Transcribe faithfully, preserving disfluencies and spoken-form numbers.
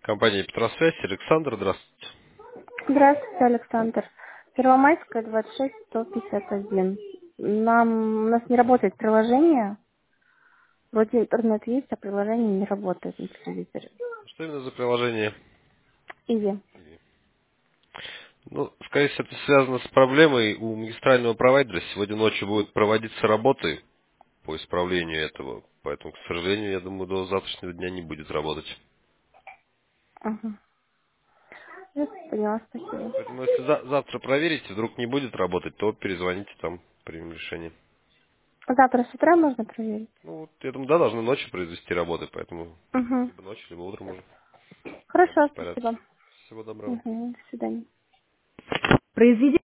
Компания Петросвязь, Александр, здравствуйте. Здравствуйте, Александр. Первомайская, двадцать шесть, сто пятьдесят один. Нам, у нас не работает приложение. Вроде интернет есть, а приложение не работает на телевизоре. Что именно за приложение? Иви. Ну, скорее всего, это связано с проблемой у магистрального провайдера. Сегодня ночью будут проводиться работы по исправлению этого, поэтому, к сожалению, я думаю, до завтрашнего дня не будет работать. Ага. Я поняла, спасибо. Поэтому, если за- завтра проверите, вдруг не будет работать, то перезвоните там, примем решение. Завтра с утра можно проверить? Ну, вот, я думаю, да, должны ночью произвести работы, поэтому Угу. либо ночью, либо утром уже Хорошо, приводите в порядок. спасибо. Всего доброго. Угу. До свидания. Произведение